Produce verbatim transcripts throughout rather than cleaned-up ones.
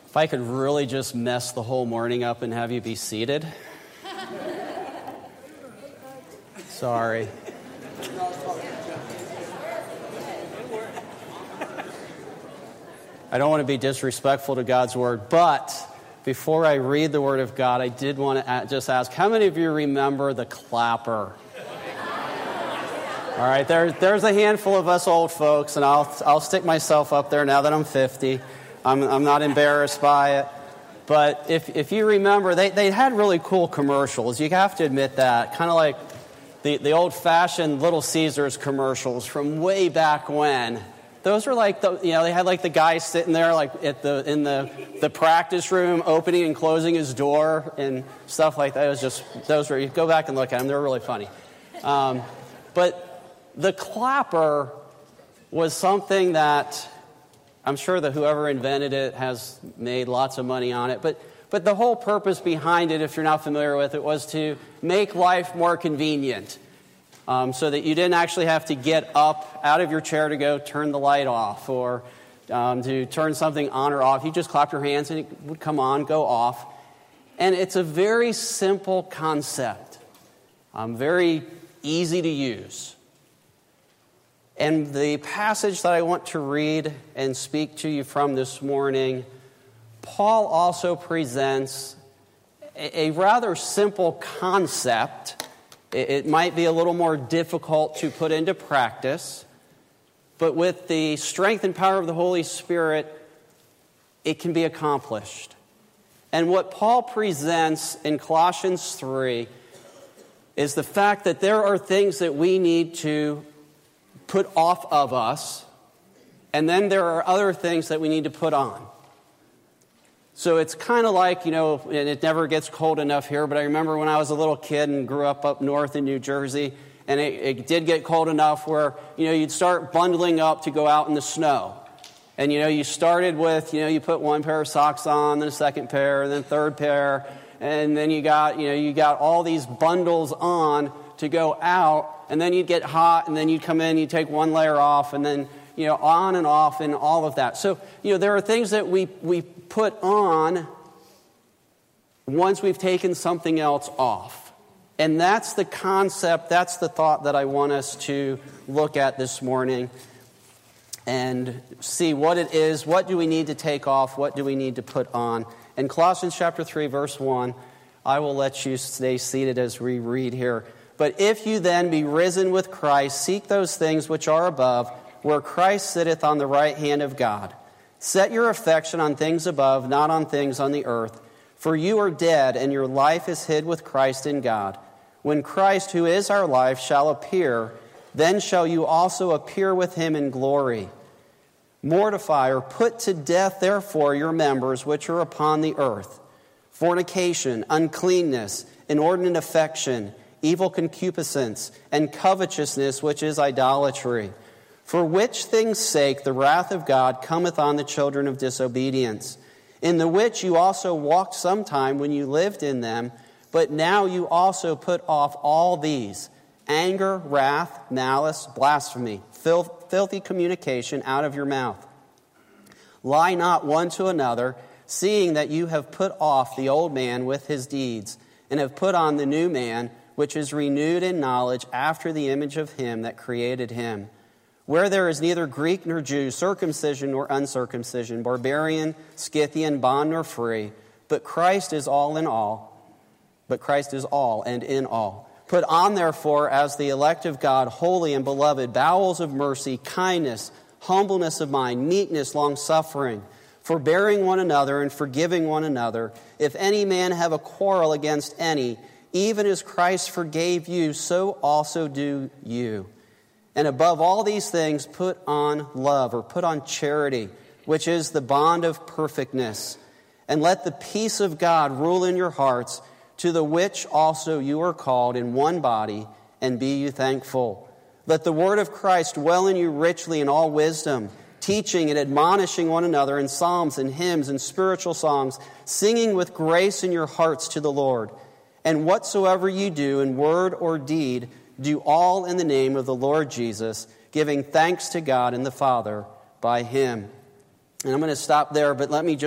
If I could really just mess the whole morning up and have you be seated. Sorry. I don't want to be disrespectful to God's Word, but before I read the Word of God, I did want to just ask, how many of you remember the clapper? All right, there, there's a handful of us old folks, and I'll I'll stick myself up there now that I'm fifty. I'm I'm not embarrassed by it. But if if you remember, they, they had really cool commercials. You have to admit that. Kind of like the, the old-fashioned Little Caesars commercials from way back when. Those were like, the you know, they had like the guy sitting there like at the in the, the practice room opening and closing his door and stuff like that. It was just, those were, you go back and look at them. They're really funny. Um, but the clapper was something that I'm sure that whoever invented it has made lots of money on it. But but the whole purpose behind it, if you're not familiar with it, was to make life more convenient. Um, so that you didn't actually have to get up out of your chair to go turn the light off or um, to turn something on or off. You just clap your hands and it would come on, go off. And it's a very simple concept, um, very easy to use. And the passage that I want to read and speak to you from this morning, Paul also presents a, a rather simple concept. It, it might be a little more difficult to put into practice, but with the strength and power of the Holy Spirit, it can be accomplished. And what Paul presents in Colossians three is the fact that there are things that we need to put off of us, and then there are other things that we need to put on. So it's kind of like, you know, and it never gets cold enough here, but I remember when I was a little kid and grew up up north in New Jersey, and it, it did get cold enough where, you know, you'd start bundling up to go out in the snow. And, you know, you started with, you know, you put one pair of socks on, then a second pair, then a third pair, and then you got, you know, you got all these bundles on to go out, and then you'd get hot, and then you'd come in, you'd take one layer off, and then, you know, on and off and all of that. So, you know, there are things that we, we put on once we've taken something else off. And that's the concept, that's the thought that I want us to look at this morning and see what it is, what do we need to take off, what do we need to put on. In Colossians chapter three, verse one, I will let you stay seated as we read here. But if you then be risen with Christ, seek those things which are above, where Christ sitteth on the right hand of God. Set your affection on things above, not on things on the earth. For you are dead, and your life is hid with Christ in God. When Christ, who is our life, shall appear, then shall you also appear with him in glory. Mortify or put to death, therefore, your members which are upon the earth: fornication, uncleanness, inordinate affection, evil concupiscence, and covetousness, which is idolatry. For which things' sake the wrath of God cometh on the children of disobedience, in the which you also walked sometime when you lived in them, but now you also put off all these: anger, wrath, malice, blasphemy, filth, filthy communication out of your mouth. Lie not one to another, seeing that you have put off the old man with his deeds, and have put on the new man, which is renewed in knowledge after the image of him that created him. Where there is neither Greek nor Jew, circumcision nor uncircumcision, barbarian, Scythian, bond nor free, but Christ is all in all, but Christ is all and in all. Put on, therefore, as the elect of God, holy and beloved, bowels of mercy, kindness, humbleness of mind, meekness, long-suffering, forbearing one another and forgiving one another. If any man have a quarrel against any, even as Christ forgave you, so also do you. And above all these things, put on love, or put on charity, which is the bond of perfectness. And let the peace of God rule in your hearts, to the which also you are called in one body, and be you thankful. Let the word of Christ dwell in you richly in all wisdom, teaching and admonishing one another in psalms and hymns and spiritual songs, singing with grace in your hearts to the Lord. And whatsoever you do in word or deed, do all in the name of the Lord Jesus, giving thanks to God and the Father by him. And I'm going to stop there, but let me just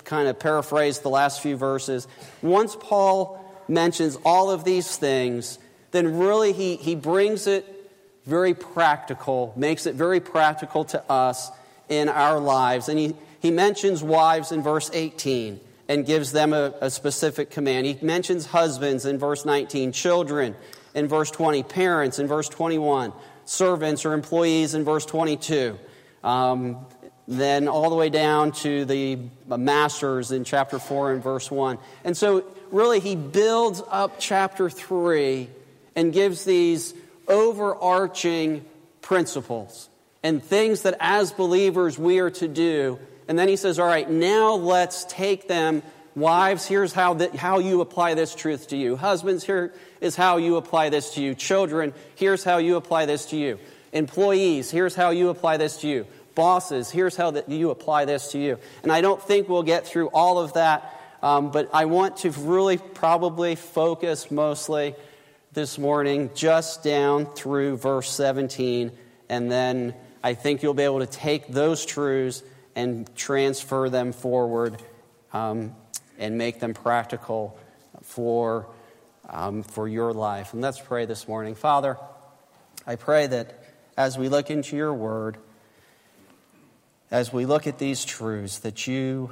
kind of paraphrase the last few verses. Once Paul mentions all of these things, then really he, he brings it very practical, makes it very practical to us in our lives. And he, he mentions wives in verse eighteen and gives them a, a specific command. He mentions husbands in verse nineteen, children in verse twenty, parents in verse twenty-one, servants or employees in verse twenty-two. Um, then all the way down to the masters in chapter four and verse one. And so really he builds up chapter three and gives these overarching principles and things that as believers we are to do. And then he says, all right, now let's take them. Wives, here's how that, how you apply this truth to you. Husbands, here is how you apply this to you. Children, here's how you apply this to you. Employees, here's how you apply this to you. Bosses, here's how that you apply this to you. And I don't think we'll get through all of that, um, but I want to really probably focus mostly this morning just down through verse seventeen, and then I think you'll be able to take those truths and transfer them forward um, and make them practical for, um, for your life. And let's pray this morning. Father, I pray that as we look into your word, as we look at these truths, that you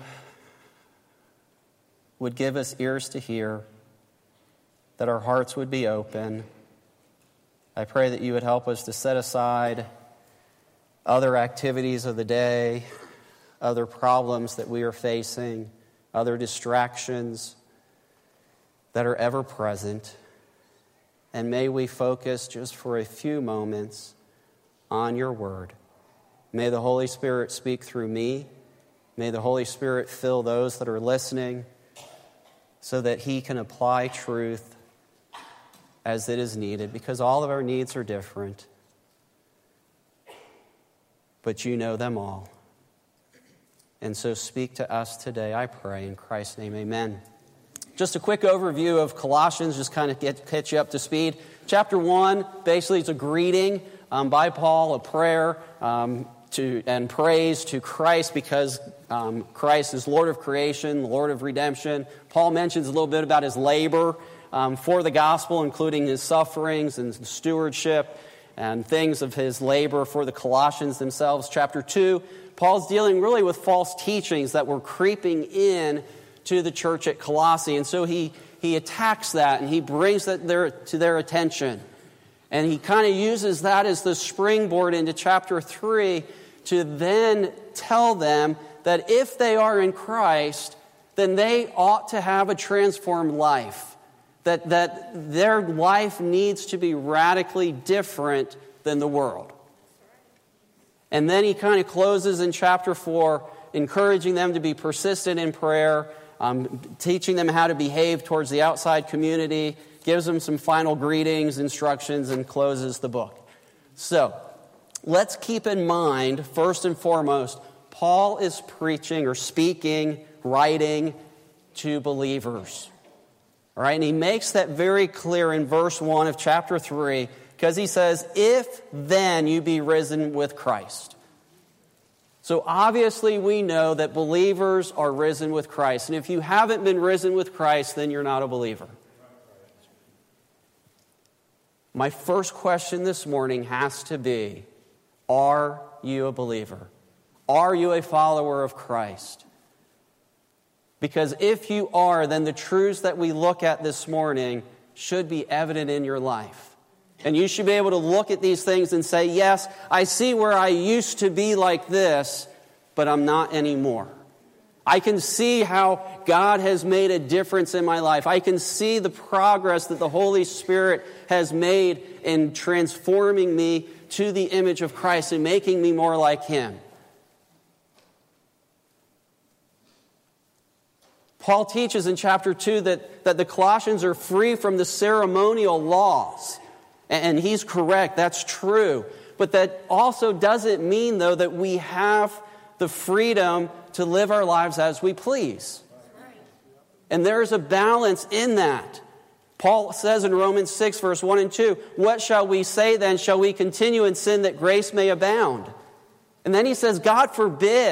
would give us ears to hear, that our hearts would be open. I pray that you would help us to set aside other activities of the day, other problems that we are facing, other distractions that are ever present. And may we focus just for a few moments on your word. May the Holy Spirit speak through me. May the Holy Spirit fill those that are listening so that he can apply truth as it is needed, because all of our needs are different. But you know them all. And so speak to us today, I pray, in Christ's name, amen. Just a quick overview of Colossians, just kind of get, get you up to speed. Chapter one, basically it's a greeting um, by Paul, a prayer um, to and praise to Christ, because um, Christ is Lord of creation, Lord of redemption. Paul mentions a little bit about his labor um, for the gospel, including his sufferings and stewardship and things of his labor for the Colossians themselves. Chapter two, Paul's dealing really with false teachings that were creeping in to the church at Colossae. And so he, he attacks that and he brings that their, to their attention. And he kind of uses that as the springboard into chapter three to then tell them that if they are in Christ, then they ought to have a transformed life. That, that their life needs to be radically different than the world. And then he kind of closes in chapter four, encouraging them to be persistent in prayer, um, teaching them how to behave towards the outside community, gives them some final greetings, instructions, and closes the book. So, let's keep in mind, first and foremost, Paul is preaching or speaking, writing to believers. All right, and he makes that very clear in verse one of chapter three, because he says, if then you be risen with Christ. So obviously we know that believers are risen with Christ. And if you haven't been risen with Christ, then you're not a believer. My first question this morning has to be, are you a believer? Are you a follower of Christ? Because if you are, then the truths that we look at this morning should be evident in your life. And you should be able to look at these things and say, yes, I see where I used to be like this, but I'm not anymore. I can see how God has made a difference in my life. I can see the progress that the Holy Spirit has made in transforming me to the image of Christ and making me more like Him. Paul teaches in chapter two that, that the Colossians are free from the ceremonial laws. And he's correct, that's true. But that also doesn't mean, though, that we have the freedom to live our lives as we please. And there's a balance in that. Paul says in Romans six, verse one and two, what shall we say then? Shall we continue in sin that grace may abound? And then he says, God forbid.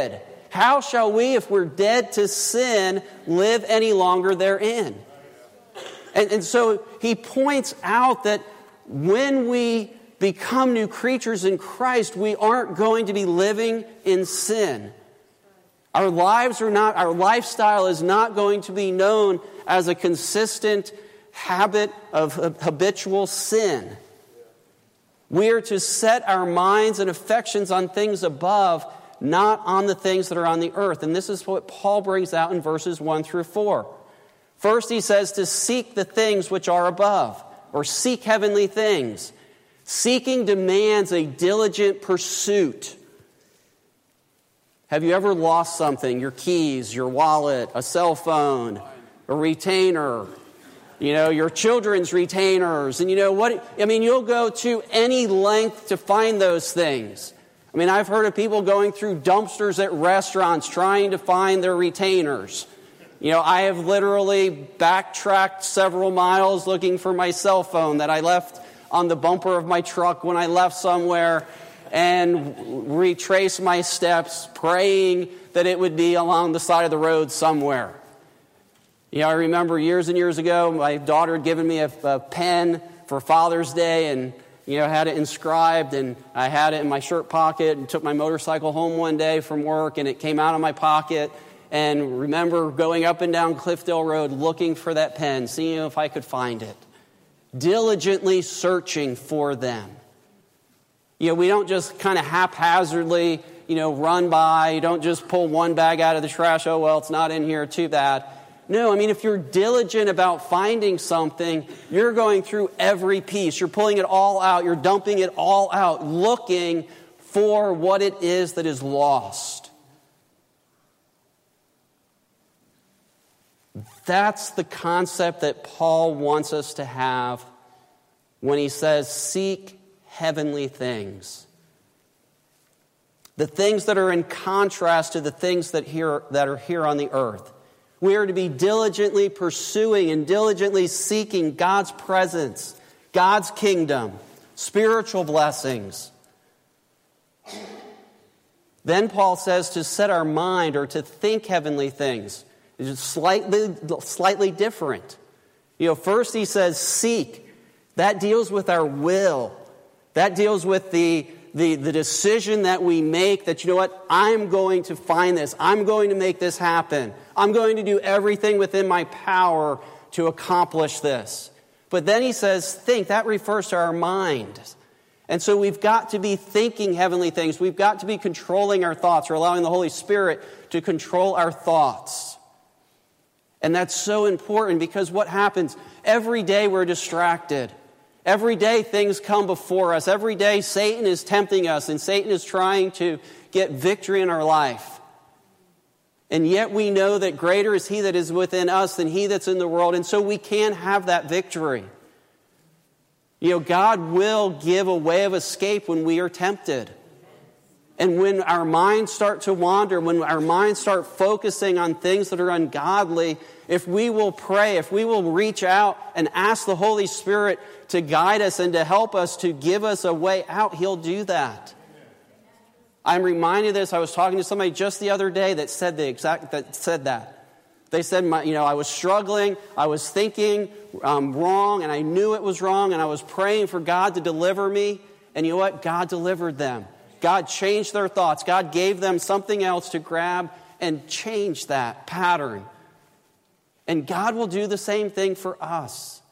how shall we, if we're dead to sin, live any longer therein? And, and so he points out that when we become new creatures in Christ, we aren't going to be living in sin. Our lives are not, our lifestyle is not going to be known as a consistent habit of habitual sin. We are to set our minds and affections on things above, not on the things that are on the earth. And this is what Paul brings out in verses one through four. First, he says to seek the things which are above, or seek heavenly things. Seeking demands a diligent pursuit. Have you ever lost something? Your keys, your wallet, a cell phone, a retainer, you know, your children's retainers. And you know what? I mean, you'll go to any length to find those things. I mean, I've heard of people going through dumpsters at restaurants trying to find their retainers. You know, I have literally backtracked several miles looking for my cell phone that I left on the bumper of my truck when I left somewhere, and retrace my steps, praying that it would be along the side of the road somewhere. You know, I remember years and years ago, my daughter had given me a, a pen for Father's Day, and, you know, had it inscribed, and I had it in my shirt pocket, and took my motorcycle home one day from work, and it came out of my pocket, and remember going up and down Cliffdale Road looking for that pen, seeing if I could find it. Diligently searching for them. You know, we don't just kind of haphazardly, you know, run by. You don't just pull one bag out of the trash. Oh, well, it's not in here. Too bad. No, I mean, if you're diligent about finding something, you're going through every piece. You're pulling it all out. You're dumping it all out, looking for what it is that is lost. That's the concept that Paul wants us to have when he says, seek heavenly things. The things that are in contrast to the things that, here, that are here on the earth. We are to be diligently pursuing and diligently seeking God's presence, God's kingdom, spiritual blessings. Then Paul says to set our mind or to think heavenly things. It's slightly, slightly different. You know, first he says seek. That deals with our will. That deals with the, the, the decision that we make that, you know what, I'm going to find this. I'm going to make this happen. I'm going to do everything within my power to accomplish this. But then he says think. That refers to our mind. And so we've got to be thinking heavenly things. We've got to be controlling our thoughts or allowing the Holy Spirit to control our thoughts. And that's so important because what happens? Every day we're distracted. Every day things come before us. Every day Satan is tempting us and Satan is trying to get victory in our life. And yet we know that greater is he that is within us than he that's in the world. And so we can have that victory. You know, God will give a way of escape when we are tempted. And when our minds start to wander, when our minds start focusing on things that are ungodly, if we will pray, if we will reach out and ask the Holy Spirit to guide us and to help us, to give us a way out, He'll do that. I'm reminded of this. I was talking to somebody just the other day that said the exact that said that. They said, my, you know, I was struggling, I was thinking um, wrong, and I knew it was wrong, and I was praying for God to deliver me, and you know what? God delivered them. God changed their thoughts. God gave them something else to grab and change that pattern. And God will do the same thing for us.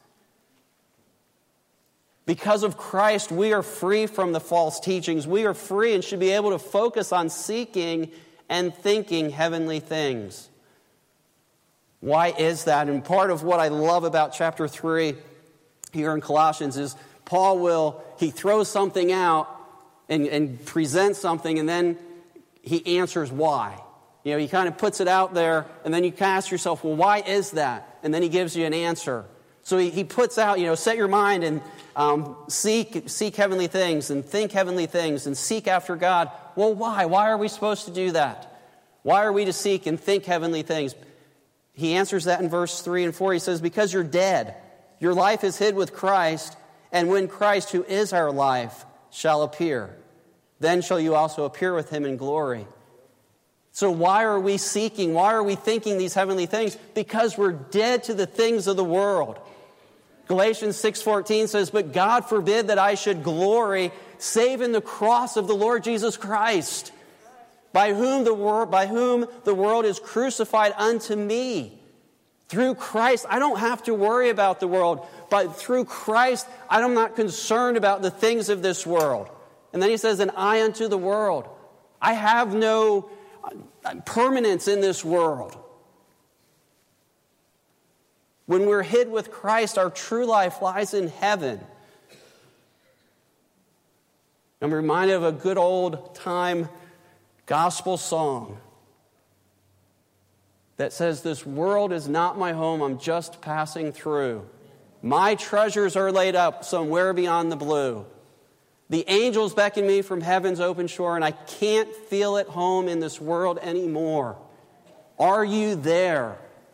Because of Christ, we are free from the false teachings. We are free and should be able to focus on seeking and thinking heavenly things. Why is that? And part of what I love about chapter three here in Colossians is Paul will, he throws something out and, and presents something, and then he answers why. You know, he kind of puts it out there, and then you can ask yourself, well, why is that? And then he gives you an answer. So he, he puts out, you know, set your mind and um, seek seek heavenly things and think heavenly things and seek after God. Well, why? Why are we supposed to do that? Why are we to seek and think heavenly things? He answers that in verse three and four. He says, because you're dead. Your life is hid with Christ, and when Christ, who is our life, shall appear, then shall you also appear with him in glory. So why are we seeking? Why are we thinking these heavenly things? Because we're dead to the things of the world. Galatians six fourteen says, "But God forbid that I should glory save in the cross of the Lord Jesus Christ, by whom the world, by whom the world is crucified unto me." Through Christ, I don't have to worry about the world. But through Christ, I'm not concerned about the things of this world. And then he says, "And I unto the world." I have no permanence in this world. When we're hid with Christ, our true life lies in heaven. I'm reminded of a good old time gospel song that says, "This world is not my home, I'm just passing through. My treasures are laid up somewhere beyond the blue. The angels beckon me from heaven's open shore, and I can't feel at home in this world anymore." Are you there?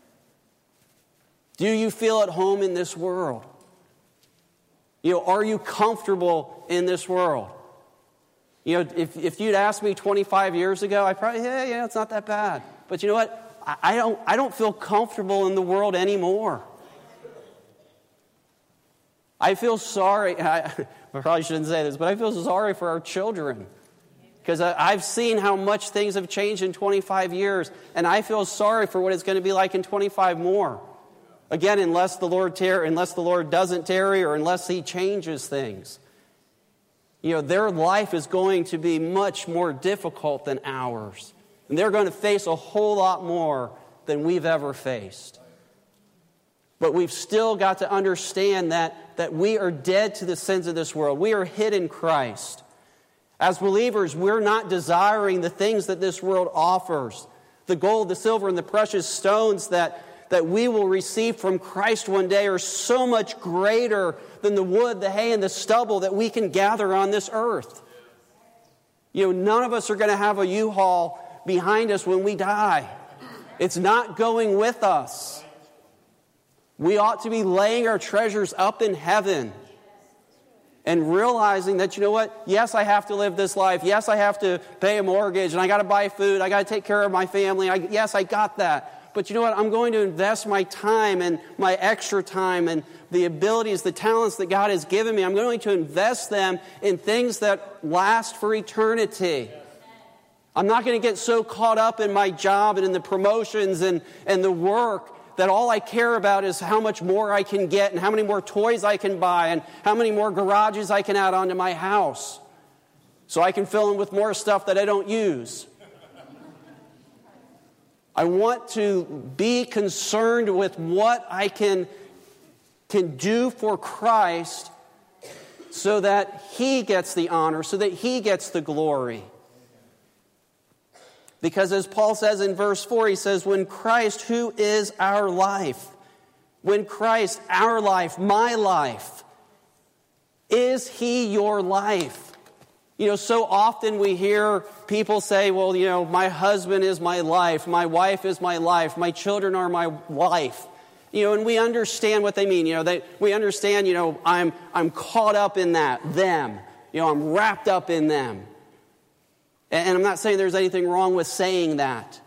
Do you feel at home in this world? You know, are you comfortable in this world? You know, if, if you'd asked me twenty-five years ago, I'd probably, yeah, yeah, it's not that bad. But you know what? I, I don't, I don't feel comfortable in the world anymore. I feel sorry. I, I probably shouldn't say this, but I feel sorry for our children. Because I've seen how much things have changed in twenty-five years, and I feel sorry for what it's going to be like in twenty-five more. Again, unless the Lord tar- unless the Lord doesn't tarry, or unless He changes things. You know, their life is going to be much more difficult than ours. And they're going to face a whole lot more than we've ever faced. But we've still got to understand that, that we are dead to the sins of this world. We are hid in Christ. As believers, we're not desiring the things that this world offers. The gold, the silver, and the precious stones that, that we will receive from Christ one day are so much greater than the wood, the hay, and the stubble that we can gather on this earth. You know, none of us are going to have a U-Haul behind us when we die. It's not going with us. We ought to be laying our treasures up in heaven and realizing that, you know what? Yes, I have to live this life. Yes, I have to pay a mortgage, and I got to buy food. I got to take care of my family. I, yes, I got that. But you know what? I'm going to invest my time and my extra time and the abilities, the talents that God has given me. I'm going to invest them in things that last for eternity. I'm not going to get so caught up in my job and in the promotions and, and the work that all I care about is how much more I can get and how many more toys I can buy and how many more garages I can add onto my house so I can fill in with more stuff that I don't use. I want to be concerned with what I can, can do for Christ so that He gets the honor, so that He gets the glory. Because as Paul says in verse four, he says, when Christ, who is our life, when Christ, our life, my life, is He your life? You know, so often we hear people say, well, you know, my husband is my life, my wife is my life, my children are my life. You know, and we understand what they mean. You know, they, we understand, you know, I'm, I'm caught up in that, them. You know, I'm wrapped up in them. And I'm not saying there's anything wrong with saying that.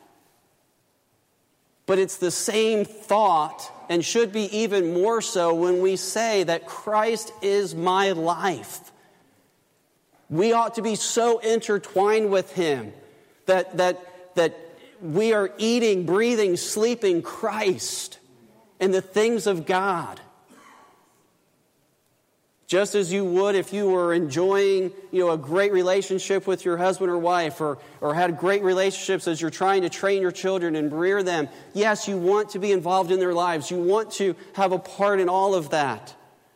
But it's the same thought, and should be even more so when we say that Christ is my life. We ought to be so intertwined with Him that, that, that we are eating, breathing, sleeping Christ and the things of God. Just as you would if you were enjoying, you know, a great relationship with your husband or wife, or, or had great relationships as you're trying to train your children and rear them. Yes, you want to be involved in their lives. You want to have a part in all of that.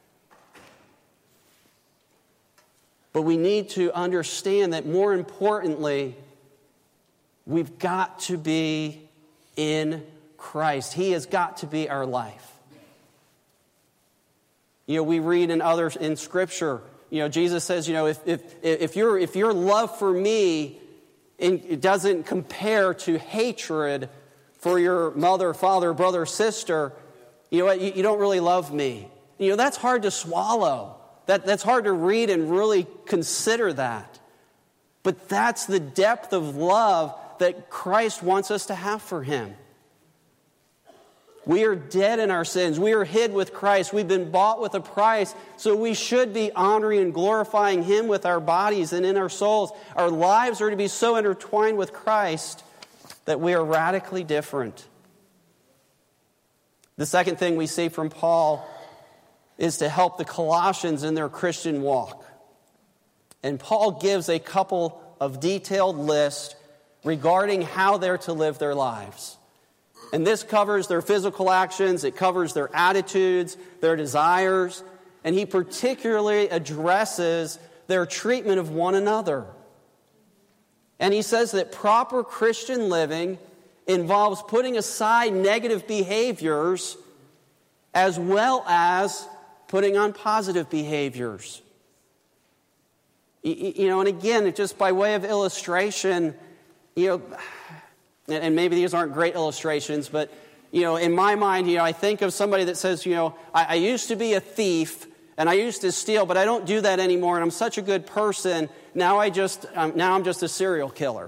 But we need to understand that more importantly, we've got to be in Christ. He has got to be our life. You know, we read in others in Scripture, you know, Jesus says, you know, if if if your if your love for me it doesn't compare to hatred for your mother, father, brother, sister, you know what, you, you don't really love me. You know, that's hard to swallow. That that's hard to read and really consider that. But that's the depth of love that Christ wants us to have for him. We are dead in our sins. We are hid with Christ. We've been bought with a price. So we should be honoring and glorifying him with our bodies and in our souls. Our lives are to be so intertwined with Christ that we are radically different. The second thing we see from Paul is to help the Colossians in their Christian walk. And Paul gives a couple of detailed lists regarding how they're to live their lives. And this covers their physical actions, it covers their attitudes, their desires, and he particularly addresses their treatment of one another. And he says that proper Christian living involves putting aside negative behaviors as well as putting on positive behaviors. You know, and again, just by way of illustration, you know, and maybe these aren't great illustrations, but, you know, in my mind, you know, I think of somebody that says, you know, I, I used to be a thief and I used to steal, but I don't do that anymore, and I'm such a good person. Now I just, um, now I'm just a serial killer.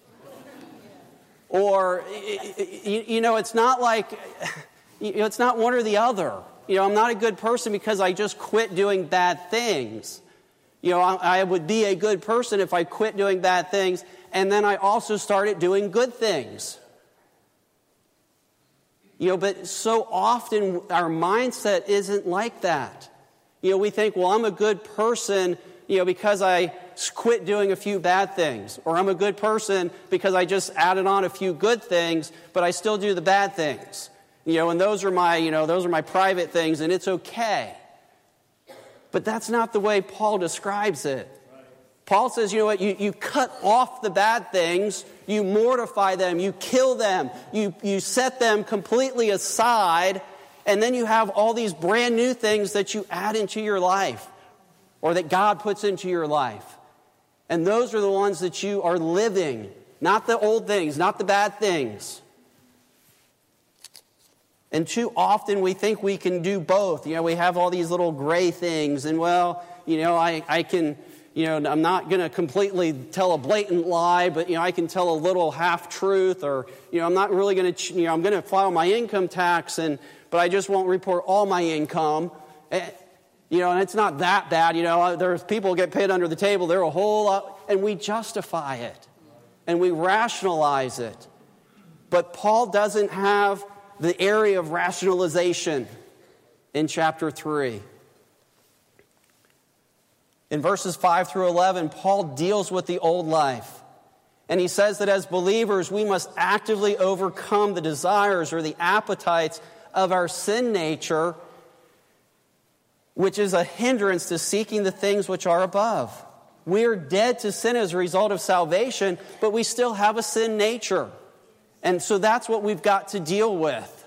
Or, you, you know, it's not like, you know, it's not one or the other. You know, I'm not a good person because I just quit doing bad things. You know, I, I would be a good person if I quit doing bad things, and then I also started doing good things. You know, but so often our mindset isn't like that. You know, we think, well, I'm a good person, you know, because I quit doing a few bad things. Or I'm a good person because I just added on a few good things, but I still do the bad things. You know, and those are my, you know, those are my private things, and it's okay. But that's not the way Paul describes it. Paul says, you know what, you, you cut off the bad things, you mortify them, you kill them, you, you set them completely aside, and then you have all these brand new things that you add into your life, or that God puts into your life. And those are the ones that you are living, not the old things, not the bad things. And too often we think we can do both. You know, we have all these little gray things, and well, you know, I, I can... You know, I'm not going to completely tell a blatant lie, but, you know, I can tell a little half-truth, or, you know, I'm not really going to, you know, I'm going to file my income tax, and but I just won't report all my income. And, you know, and it's not that bad. You know, there's people who get paid under the table. They're a whole lot, and we justify it, and we rationalize it. But Paul doesn't have the area of rationalization in chapter three. In verses five through eleven, Paul deals with the old life. And he says that as believers, we must actively overcome the desires or the appetites of our sin nature, which is a hindrance to seeking the things which are above. We are dead to sin as a result of salvation, but we still have a sin nature. And so that's what we've got to deal with.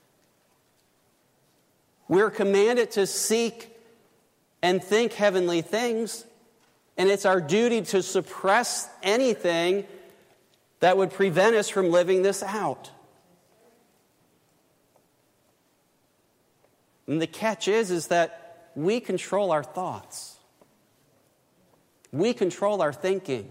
We're commanded to seek and think heavenly things, and it's our duty to suppress anything that would prevent us from living this out. And the catch is, is that we control our thoughts. We control our thinking.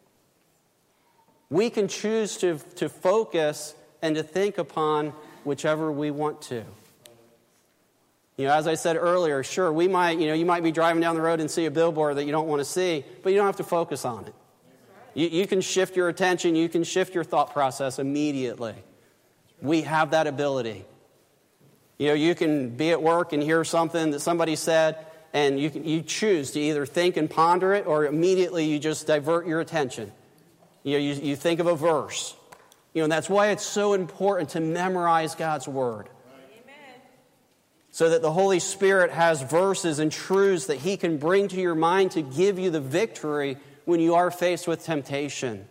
We can choose to, to focus and to think upon whichever we want to. You know, as I said earlier, sure, we might, you know, you might be driving down the road and see a billboard that you don't want to see, but you don't have to focus on it. You, you can shift your attention, you can shift your thought process immediately. We have that ability. You know, you can be at work and hear something that somebody said, and you can, you choose to either think and ponder it, or immediately you just divert your attention. You know, you, you think of a verse. You know, and that's why it's so important to memorize God's Word. So that the Holy Spirit has verses and truths that He can bring to your mind to give you the victory when you are faced with temptation.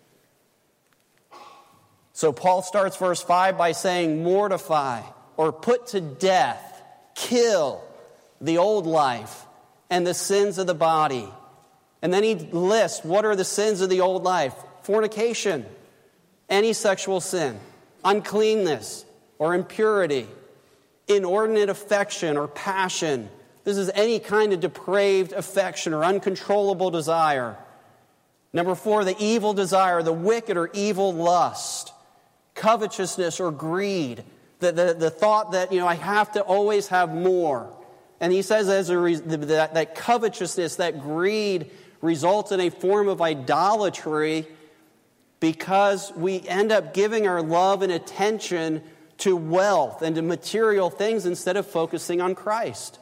So Paul starts verse five by saying, mortify, or put to death, kill the old life and the sins of the body. And then he lists what are the sins of the old life. Fornication, any sexual sin, uncleanness or impurity, inordinate affection or passion. This is any kind of depraved affection or uncontrollable desire. Number four, the evil desire, the wicked or evil lust, covetousness or greed, the, the, the thought that, you know, I have to always have more. And he says as a re- that, that covetousness, that greed results in a form of idolatry because we end up giving our love and attention to wealth and to material things instead of focusing on Christ.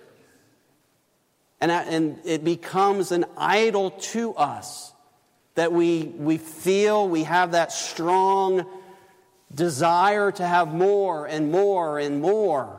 And, and it becomes an idol to us that we, we feel we have that strong desire to have more and more and more.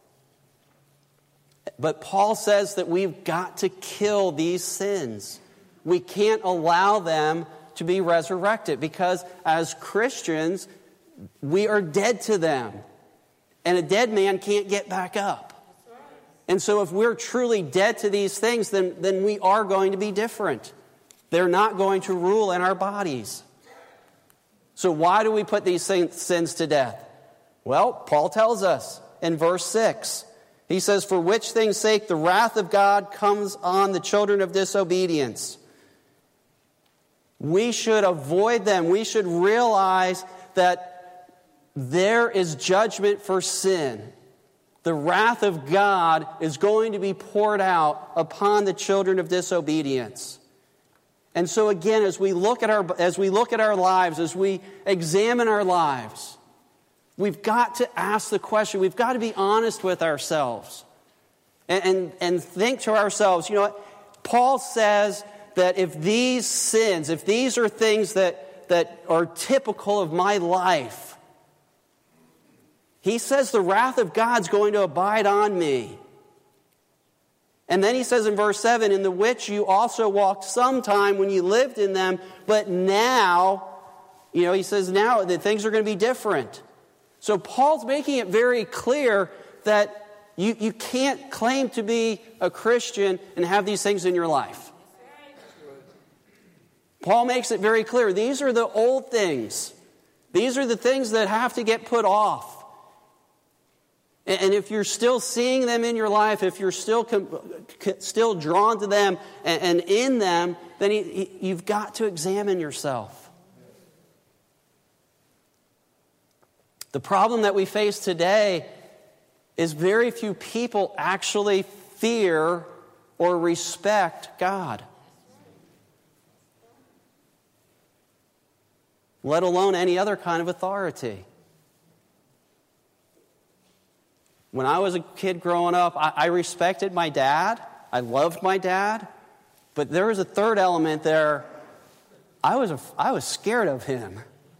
But Paul says that we've got to kill these sins. We can't allow them to be resurrected because as Christians, we are dead to them. And a dead man can't get back up. And so if we're truly dead to these things, then, then we are going to be different. They're not going to rule in our bodies. So why do we put these sins to death? Well, Paul tells us in verse six. He says, for which things' sake the wrath of God comes on the children of disobedience. We should avoid them. We should realize that there is judgment for sin. The wrath of God is going to be poured out upon the children of disobedience. And so again, as we look at our as we look at our lives, as we examine our lives, we've got to ask the question, we've got to be honest with ourselves. And, and, and think to ourselves, you know what? Paul says that if these sins, if these are things that, that are typical of my life, he says the wrath of God's going to abide on me. And then he says in verse seven, in the which you also walked sometime when you lived in them, but now, you know, he says now that things are going to be different. So Paul's making it very clear that you, you can't claim to be a Christian and have these things in your life. Paul makes it very clear. These are the old things. These are the things that have to get put off. And if you're still seeing them in your life, if you're still still drawn to them and in them, then you've got to examine yourself. The problem that we face today is very few people actually fear or respect God, let alone any other kind of authority. When I was a kid growing up, I, I respected my dad. I loved my dad. But there was a third element there. I was a, I was scared of him.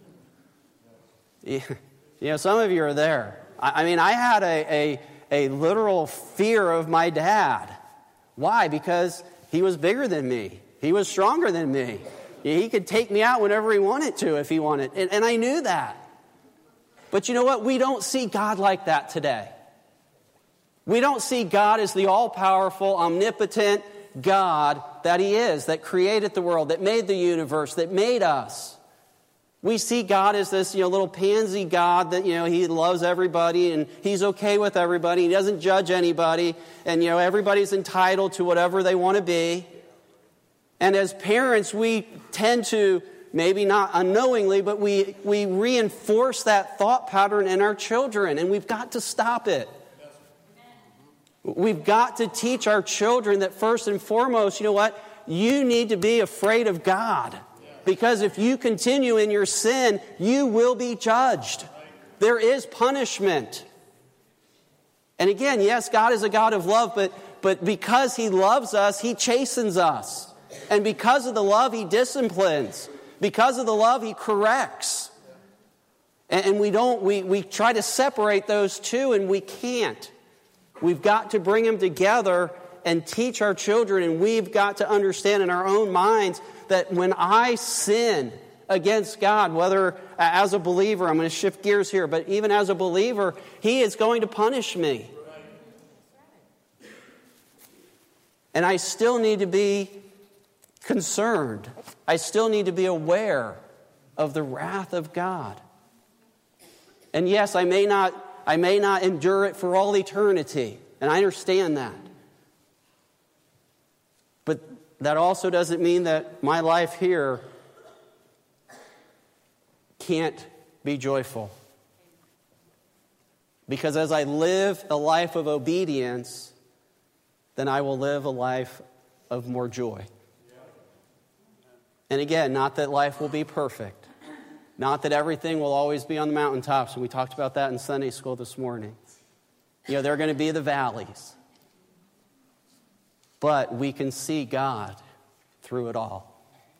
You know, some of you are there. I, I mean, I had a, a, a literal fear of my dad. Why? Because he was bigger than me. He was stronger than me. He could take me out whenever he wanted to if he wanted. And, and I knew that. But you know what? We don't see God like that today. We don't see God as the all-powerful, omnipotent God that He is, that created the world, that made the universe, that made us. We see God as this, you know, little pansy God that, you know, He loves everybody and He's okay with everybody. He doesn't judge anybody. And, you know, everybody's entitled to whatever they want to be. And as parents, we tend to, maybe not unknowingly, but we, we reinforce that thought pattern in our children. And we've got to stop it. We've got to teach our children that first and foremost, you know what? You need to be afraid of God. Because if you continue in your sin, you will be judged. There is punishment. And again, yes, God is a God of love, but, but because He loves us, He chastens us. And because of the love, He disciplines. Because of the love, He corrects. And, and we don't, we, we try to separate those two, and we can't. We've got to bring them together and teach our children, and we've got to understand in our own minds that when I sin against God, whether as a believer, I'm going to shift gears here, but even as a believer, He is going to punish me. And I still need to be concerned. I still need to be aware of the wrath of God. And yes, I may not I may not endure it for all eternity, and I understand that. But that also doesn't mean that my life here can't be joyful. Because as I live a life of obedience, then I will live a life of more joy. And again, not that life will be perfect. Not that everything will always be on the mountaintops. And we talked about that in Sunday school this morning. You know, there are going to be the valleys. But we can see God through it all.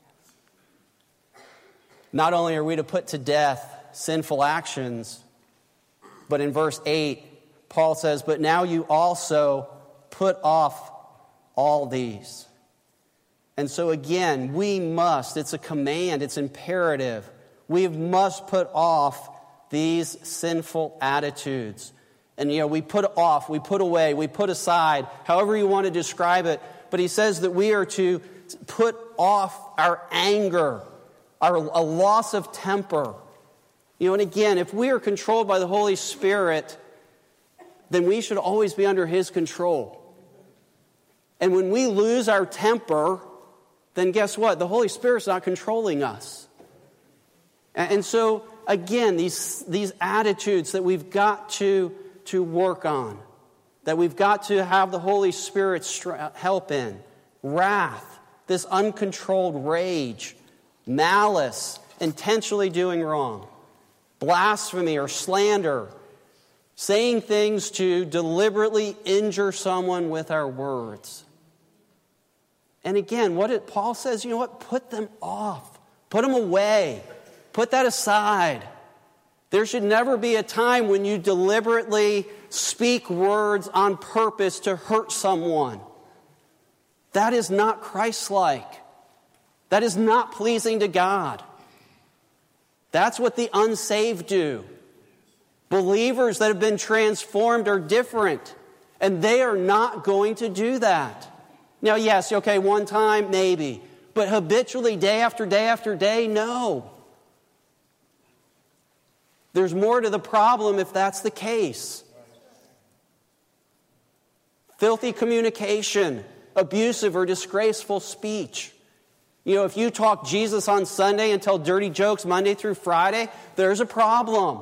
Not only are we to put to death sinful actions, but in verse eight, Paul says, but now you also put off all these. And so again, we must, it's a command, it's imperative. We must put off these sinful attitudes. And, you know, we put off, we put away, we put aside, however you want to describe it. But he says that we are to put off our anger, our a loss of temper. You know, and again, if we are controlled by the Holy Spirit, then we should always be under His control. And when we lose our temper, then guess what? The Holy Spirit's not controlling us. And so, again, these, these attitudes that we've got to, to work on, that we've got to have the Holy Spirit's help in. Wrath, this uncontrolled rage, malice, intentionally doing wrong, blasphemy or slander, saying things to deliberately injure someone with our words. And again, what it, Paul says, you know what? Put them off. Put them away. Put that aside. There should never be a time when you deliberately speak words on purpose to hurt someone. That is not Christ-like. That is not pleasing to God. That's what the unsaved do. Believers that have been transformed are different, and they are not going to do that. Now, yes, okay, one time, maybe. But habitually, day after day after day, no. There's more to the problem if that's the case. Filthy communication, abusive or disgraceful speech. You know, if you talk Jesus on Sunday and tell dirty jokes Monday through Friday, there's a problem.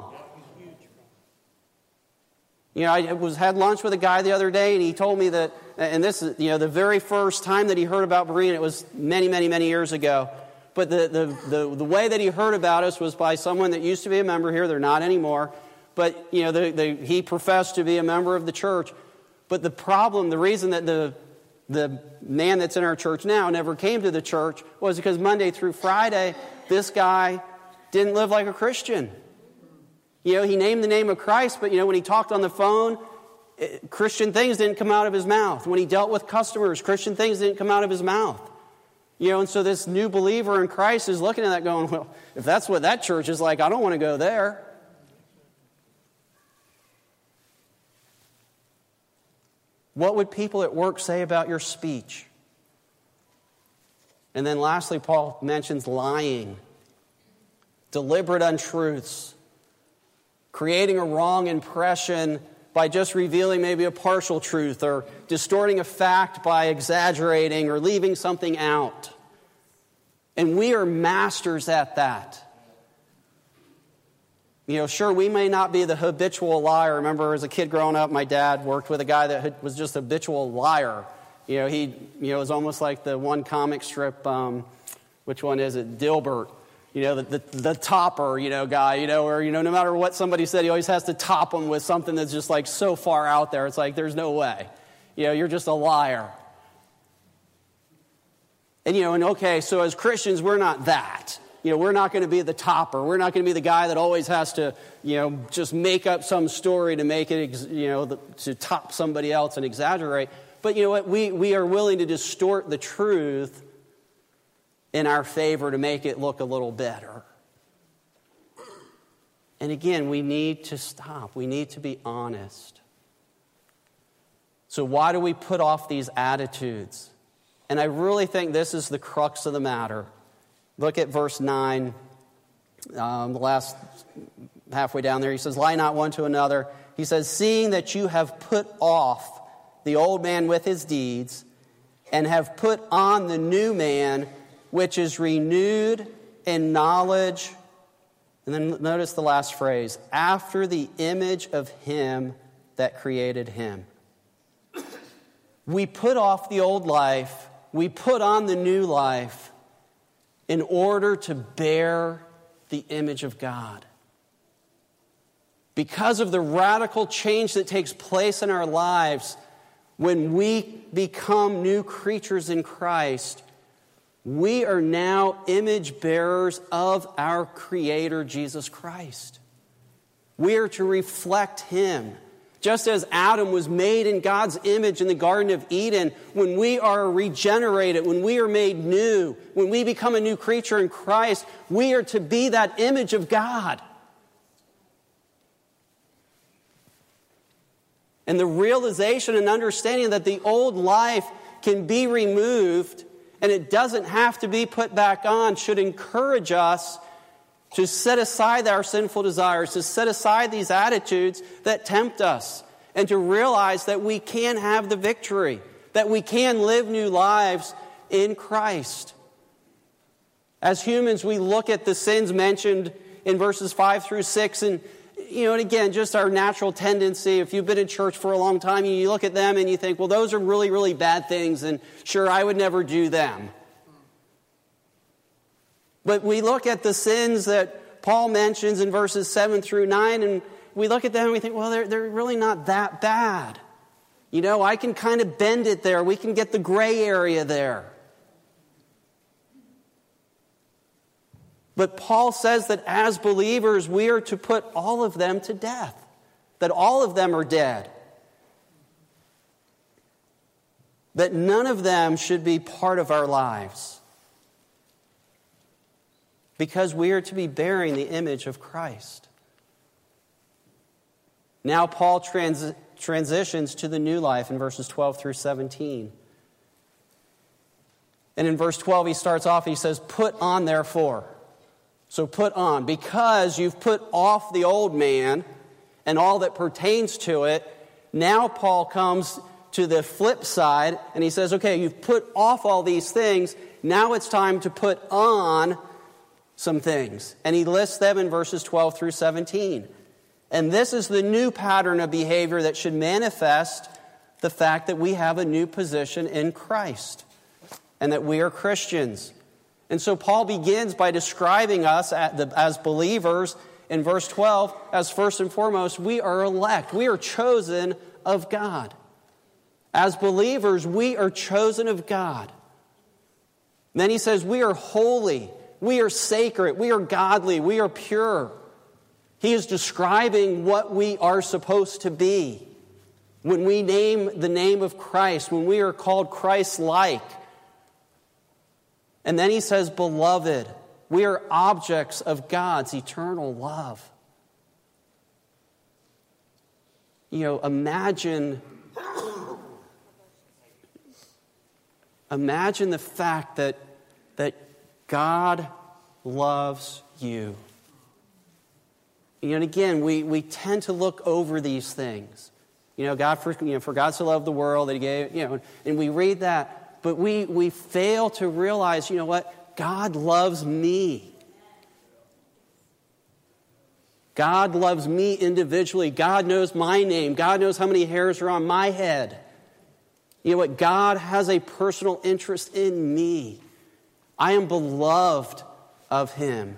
You know, I was had lunch with a guy the other day, and he told me that, and this is, you know, the very first time that he heard about Berean, it was many, many, many years ago. But the, the, the, the way that he heard about us was by someone that used to be a member here. They're not anymore. But, you know, the, the, he professed to be a member of the church. But the problem, the reason that the the man that's in our church now never came to the church was because Monday through Friday, this guy didn't live like a Christian. You know, he named the name of Christ, but, you know, when he talked on the phone, it, Christian things didn't come out of his mouth. When he dealt with customers, Christian things didn't come out of his mouth. You know, and so this new believer in Christ is looking at that going, well, if that's what that church is like, I don't want to go there. What would people at work say about your speech? And then lastly, Paul mentions lying, deliberate untruths, creating a wrong impression by just revealing maybe a partial truth or distorting a fact by exaggerating or leaving something out. And we are masters at that. You know, sure, we may not be the habitual liar. I remember as a kid growing up, my dad worked with a guy that was just a habitual liar. You know, he, you know, it was almost like the one comic strip, um, which one is it? Dilbert. You know, the, the the topper, you know, guy, you know, where, you know, no matter what somebody said, he always has to top them with something that's just like so far out there. It's like, there's no way. You know, you're just a liar. And, you know, and okay, so as Christians, we're not that. You know, we're not going to be the topper. We're not going to be the guy that always has to, you know, just make up some story to make it, you know, to top somebody else and exaggerate. But you know what? We, we are willing to distort the truth in our favor to make it look a little better. And again, we need to stop. We need to be honest. So why do we put off these attitudes? And I really think this is the crux of the matter. Look at verse nine, um, the last halfway down there. He says, lie not one to another. He says, seeing that you have put off the old man with his deeds, and have put on the new man, which is renewed in knowledge. And then notice the last phrase, after the image of him that created him. We put off the old life, we put on the new life in order to bear the image of God. Because of the radical change that takes place in our lives when we become new creatures in Christ, we are now image bearers of our Creator, Jesus Christ. We are to reflect him. Just as Adam was made in God's image in the Garden of Eden, when we are regenerated, when we are made new, when we become a new creature in Christ, we are to be that image of God. And the realization and understanding that the old life can be removed and it doesn't have to be put back on should encourage us to set aside our sinful desires, to set aside these attitudes that tempt us, and to realize that we can have the victory, that we can live new lives in Christ. As humans, we look at the sins mentioned in verses five through six, and you know, and again, just our natural tendency, if you've been in church for a long time, you look at them and you think, well, those are really, really bad things, and sure, I would never do them. But we look at the sins that Paul mentions in verses seven through nine, and we look at them and we think, well, they're, they're really not that bad. You know, I can kind of bend it there. We can get the gray area there. But Paul says that as believers, we are to put all of them to death. That all of them are dead. That none of them should be part of our lives. Because we are to be bearing the image of Christ. Now Paul trans- transitions to the new life in verses twelve through seventeen. And in verse twelve he starts off, he says, put on therefore. So put on, because you've put off the old man and all that pertains to it, now Paul comes to the flip side and he says, okay, you've put off all these things, now it's time to put on some things. And he lists them in verses twelve through seventeen. And this is the new pattern of behavior that should manifest the fact that we have a new position in Christ and that we are Christians. And so Paul begins by describing us as believers in verse twelve as first and foremost, we are elect. We are chosen of God. As believers, we are chosen of God. And then he says we are holy, we are sacred, we are godly, we are pure. He is describing what we are supposed to be when we name the name of Christ, when we are called Christ-like. And then he says, beloved, we are objects of God's eternal love. You know, imagine, imagine the fact that, that God loves you. You know, and again, we, we tend to look over these things. You know, God for you know, for God so loved the world that he gave, you know, and we read that. But we, we fail to realize, you know what? God loves me. God loves me individually. God knows my name. God knows how many hairs are on my head. You know what? God has a personal interest in me. I am beloved of him.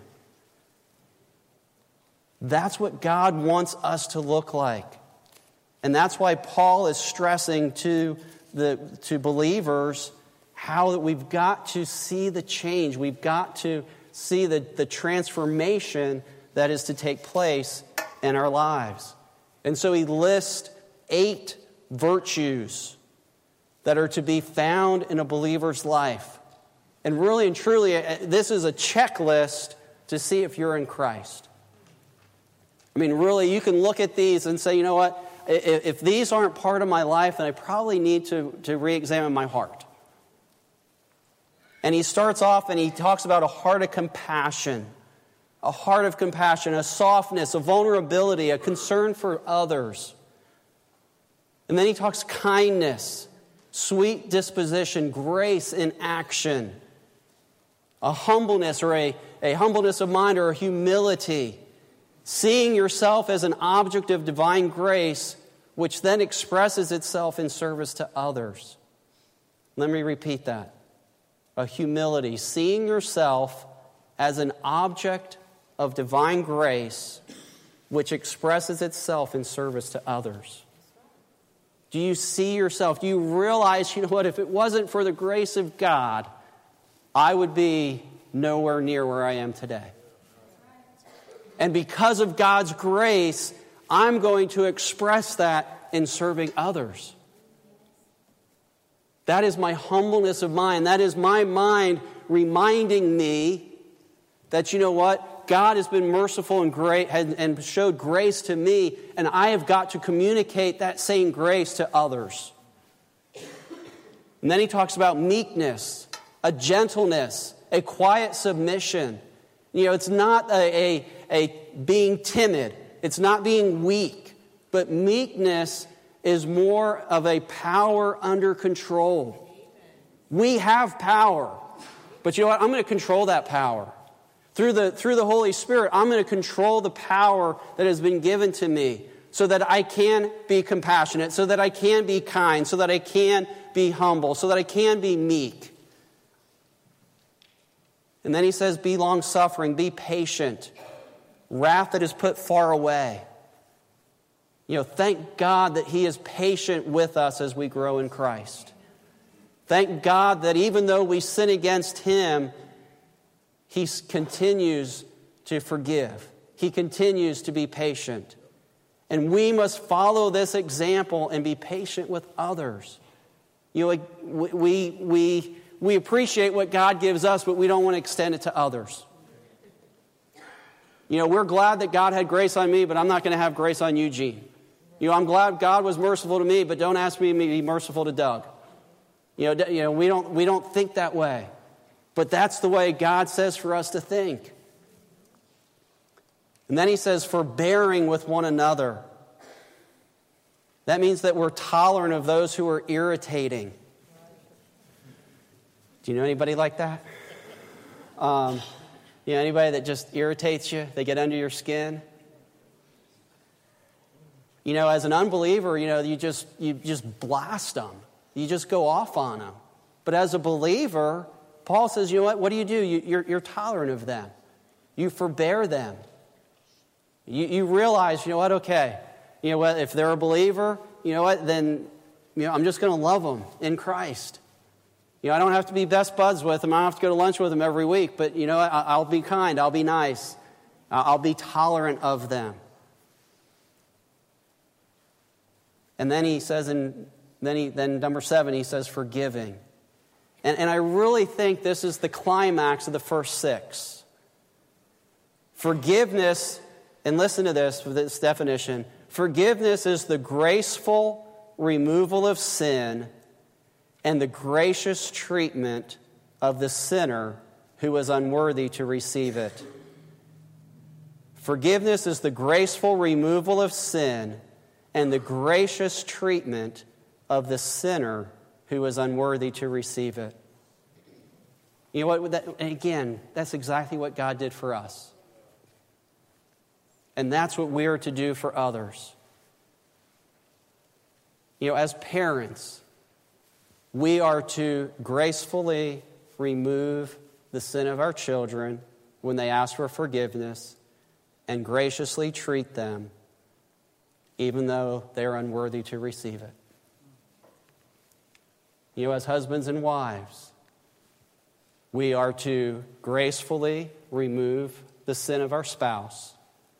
That's what God wants us to look like. And that's why Paul is stressing to the to believers how that we've got to see the change. We've got to see the, the transformation that is to take place in our lives. And so he lists eight virtues that are to be found in a believer's life. And really and truly, this is a checklist to see if you're in Christ. I mean, really, you can look at these and say, you know what? If these aren't part of my life, then I probably need to, to re-examine my heart. And he starts off and he talks about a heart of compassion. A heart of compassion, a softness, a vulnerability, a concern for others. And then he talks kindness. sweet disposition, grace in action, a humbleness or a, a humbleness of mind or a humility, seeing yourself as an object of divine grace, which then expresses itself in service to others. Let me repeat that. A humility, seeing yourself as an object of divine grace, which expresses itself in service to others. Do you see yourself? Do you realize, you know what, if it wasn't for the grace of God, I would be nowhere near where I am today. And because of God's grace, I'm going to express that in serving others. That is my humbleness of mind. That is my mind reminding me that, you know what, God has been merciful and great and showed grace to me, and I have got to communicate that same grace to others. And then he talks about meekness, a gentleness, a quiet submission. You know, it's not a, a, a being timid. It's not being weak. But meekness is more of a power under control. We have power. But you know what? I'm going to control that power. Through the, through the Holy Spirit, I'm going to control the power that has been given to me so that I can be compassionate, so that I can be kind, so that I can be humble, so that I can be meek. And then he says, be long-suffering, be patient. Wrath that is put far away. You know, thank God that he is patient with us as we grow in Christ. Thank God that even though we sin against him, he continues to forgive. He continues to be patient. And we must follow this example and be patient with others. You know, we, we, we appreciate what God gives us, but we don't want to extend it to others. You know, we're glad that God had grace on me, but I'm not going to have grace on Eugene. You know, I'm glad God was merciful to me, but don't ask me to be merciful to Doug. You know, you know we don't, we don't think that way. But that's the way God says for us to think. And then he says, forbearing with one another. That means that we're tolerant of those who are irritating. Do you know anybody like that? Um, you know, anybody that just irritates you? They get under your skin? You know, as an unbeliever, you know, you just, you just blast them. You just go off on them. But as a believer, Paul says, you know what? What do you do? You, you're, you're tolerant of them. You forbear them. You, you realize, you know what? Okay, you know what? If they're a believer, you know what? Then, you know, I'm just going to love them in Christ. You know, I don't have to be best buds with them. I don't have to go to lunch with them every week. But you know what? I, I'll be kind. I'll be nice. I'll be tolerant of them. And then he says, in then he then number seven, he says, forgiving. And, and I really think this is the climax of the first six. Forgiveness, and listen to this, for this definition. Forgiveness is the graceful removal of sin and the gracious treatment of the sinner who is unworthy to receive it. Forgiveness is the graceful removal of sin and the gracious treatment of the sinner who is unworthy to receive it. You know what? That, again, that's exactly what God did for us. And that's what we are to do for others. You know, as parents, we are to gracefully remove the sin of our children when they ask for forgiveness and graciously treat them even though they are unworthy to receive it. You know, as husbands and wives, we are to gracefully remove the sin of our spouse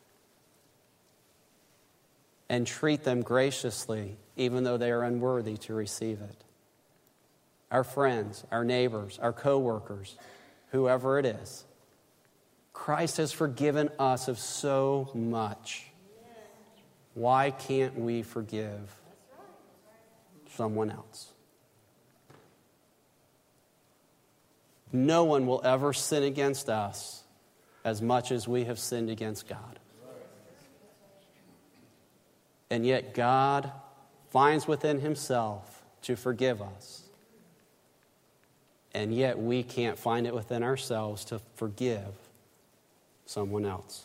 and treat them graciously even though they are unworthy to receive it. Our friends, our neighbors, our co-workers, whoever it is, Christ has forgiven us of so much. Why can't we forgive someone else? No one will ever sin against us as much as we have sinned against God. And yet God finds within himself to forgive us. And yet we can't find it within ourselves to forgive someone else.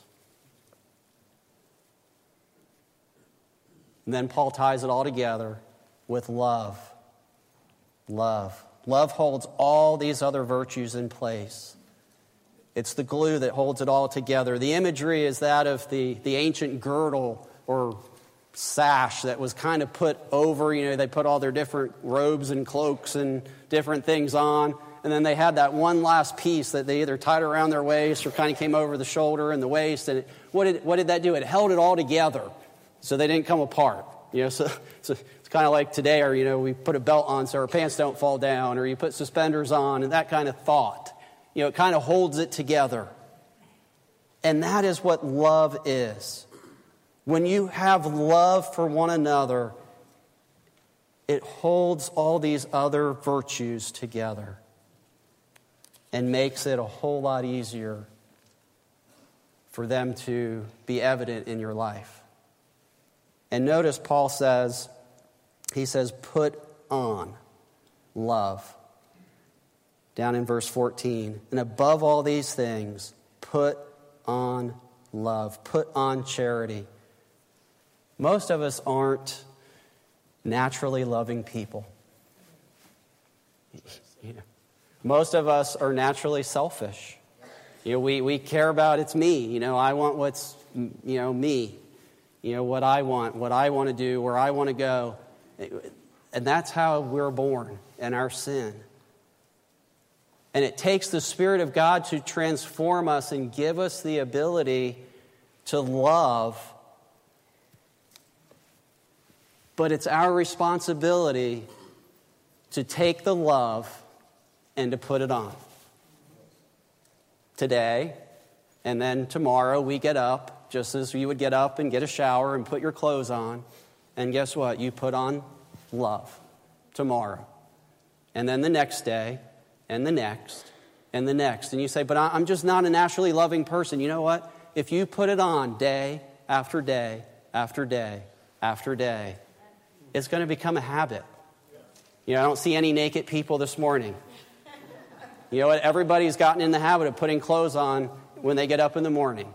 And then Paul ties it all together with love. Love. Love holds all these other virtues in place. It's the glue that holds it all together. The imagery is that of the, the ancient girdle or sash that was kind of put over, you know, they put all their different robes and cloaks and different things on. And then they had that one last piece that they either tied around their waist or kind of came over the shoulder and the waist. And it, what did what did that do? It held it all together so they didn't come apart. You know, so, so it's kind of like today, or, you know, we put a belt on so our pants don't fall down, or you put suspenders on, and that kind of thought. You know, it kind of holds it together. And that is what love is. When you have love for one another, it holds all these other virtues together and makes it a whole lot easier for them to be evident in your life. And notice Paul says, he says, put on love. Down in verse fourteen. And above all these things, put on love. Put on charity. Most of us aren't naturally loving people. You know, most of us are naturally selfish. You know, we, we care about it's me. You know, I want what's, you know, me. You know, what I want, what I want to do, where I want to go. And that's how we're born in our sin. And it takes the Spirit of God to transform us and give us the ability to love. But it's our responsibility to take the love and to put it on. Today, and then tomorrow we get up, just as you would get up and get a shower and put your clothes on. And guess what? You put on love tomorrow. And then the next day, and the next, and the next. And you say, but I'm just not a naturally loving person. You know what? If you put it on day after day after day after day, it's going to become a habit. You know, I don't see any naked people this morning. You know what? Everybody's gotten in the habit of putting clothes on when they get up in the morning.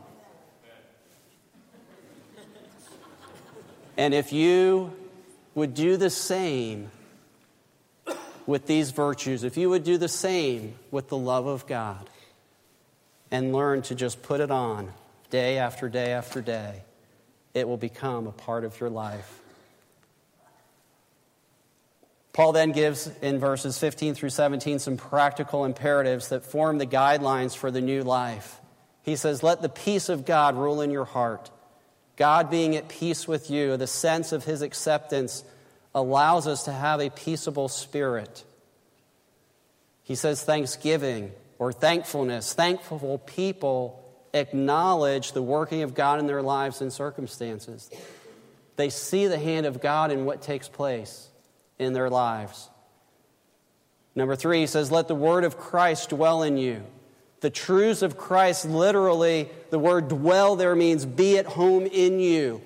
And if you would do the same with these virtues, if you would do the same with the love of God and learn to just put it on day after day after day, it will become a part of your life. Paul then gives in verses fifteen through seventeen some practical imperatives that form the guidelines for the new life. He says, let the peace of God rule in your heart. God being at peace with you, the sense of his acceptance allows us to have a peaceable spirit. He says thanksgiving or thankfulness. Thankful people acknowledge the working of God in their lives and circumstances. They see the hand of God in what takes place in their lives. Number three, he says, let the word of Christ dwell in you. The truths of Christ, literally, the word dwell there means be at home in you.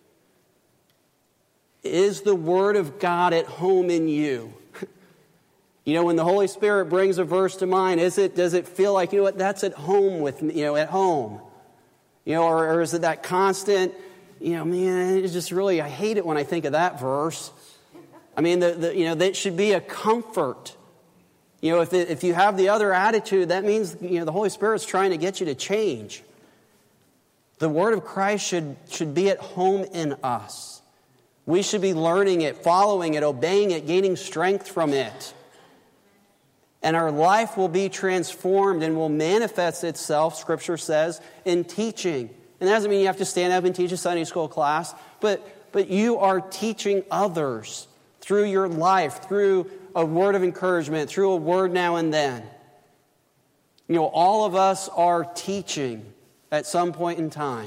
Is the word of God at home in you? You know, when the Holy Spirit brings a verse to mind, is it, does it feel like, you know what, that's at home with me, you know, at home? You know, or, or is it that constant, you know, man, it's just really, I hate it when I think of that verse. I mean, the, the, you know, that should be a comfort. You know, if it, if you have the other attitude, that means, you know, the Holy Spirit's trying to get you to change. The word of Christ should, should be at home in us. We should be learning it, following it, obeying it, gaining strength from it. And our life will be transformed and will manifest itself, Scripture says, in teaching. And that doesn't mean you have to stand up and teach a Sunday school class, but, but you are teaching others through your life, through a word of encouragement, through a word now and then. You know, all of us are teaching at some point in time.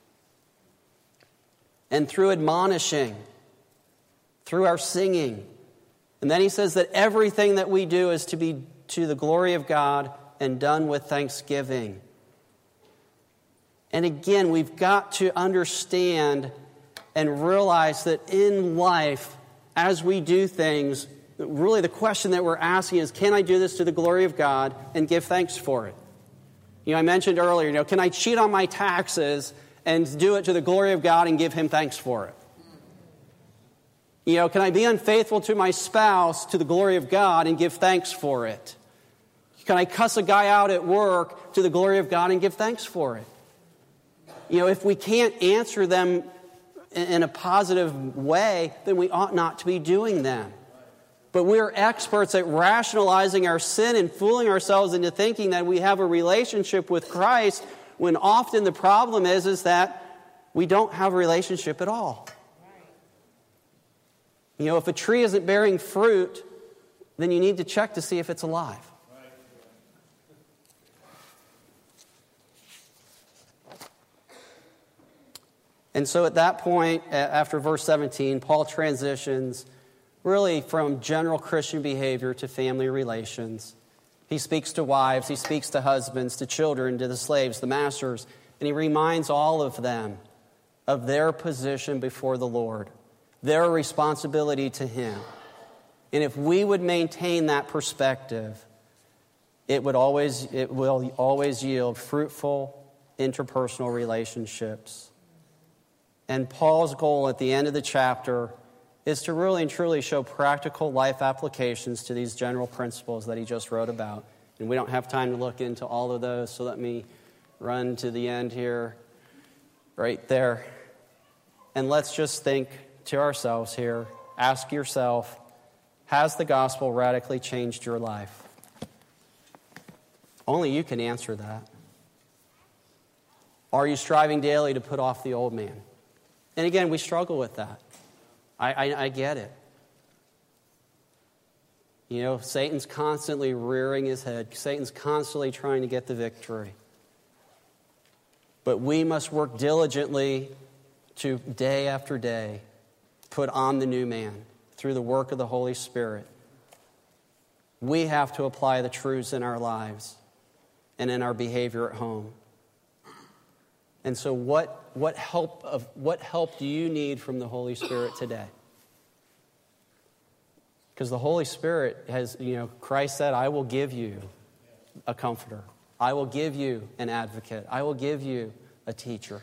And through admonishing, through our singing. And then he says that everything that we do is to be to the glory of God and done with thanksgiving. And again, we've got to understand and realize that in life, as we do things, really the question that we're asking is, can I do this to the glory of God and give thanks for it? You know, I mentioned earlier, you know, can I cheat on my taxes and do it to the glory of God and give him thanks for it? You know, can I be unfaithful to my spouse to the glory of God and give thanks for it? Can I cuss a guy out at work to the glory of God and give thanks for it? You know, if we can't answer them in a positive way, then we ought not to be doing them. But we're experts at rationalizing our sin and fooling ourselves into thinking that we have a relationship with Christ, when often the problem is, is that we don't have a relationship at all. You know, if a tree isn't bearing fruit, then you need to check to see if it's alive. And so at that point, after verse seventeen, Paul transitions really from general Christian behavior to family relations. He speaks to wives, he speaks to husbands, to children, to the slaves, the masters, and he reminds all of them of their position before the Lord, their responsibility to him. And if we would maintain that perspective, it would always it will always yield fruitful interpersonal relationships. And Paul's goal at the end of the chapter is to really and truly show practical life applications to these general principles that he just wrote about. And we don't have time to look into all of those, so let me run to the end here, right there. And let's just think to ourselves here. Ask yourself, has the gospel radically changed your life? Only you can answer that. Are you striving daily to put off the old man? And again, we struggle with that. I, I, I get it. You know, Satan's constantly rearing his head. Satan's constantly trying to get the victory. But we must work diligently to, day after day, put on the new man through the work of the Holy Spirit. We have to apply the truths in our lives and in our behavior at home. And so what, what help of what help do you need from the Holy Spirit today? Because the Holy Spirit has, you know, Christ said, I will give you a comforter. I will give you an advocate. I will give you a teacher.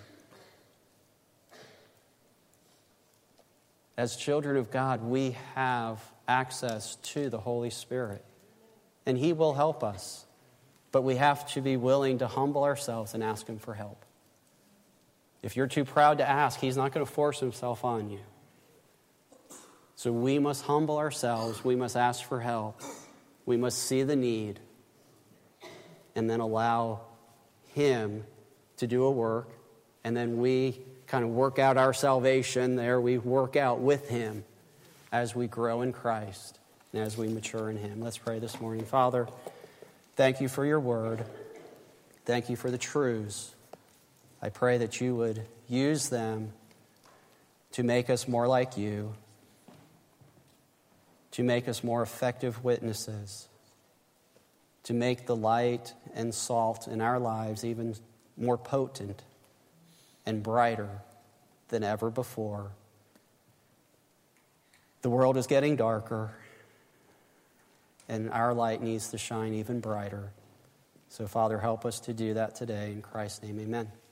As children of God, we have access to the Holy Spirit. And he will help us. But we have to be willing to humble ourselves and ask him for help. If you're too proud to ask, he's not going to force himself on you. So we must humble ourselves. We must ask for help. We must see the need. And then allow him to do a work. And then we kind of work out our salvation there. We work out with him as we grow in Christ and as we mature in him. Let's pray this morning. Father, thank you for your word. Thank you for the truths. I pray that you would use them to make us more like you, to make us more effective witnesses, to make the light and salt in our lives even more potent and brighter than ever before. The world is getting darker, and our light needs to shine even brighter. So, Father, help us to do that today. In Christ's name, amen.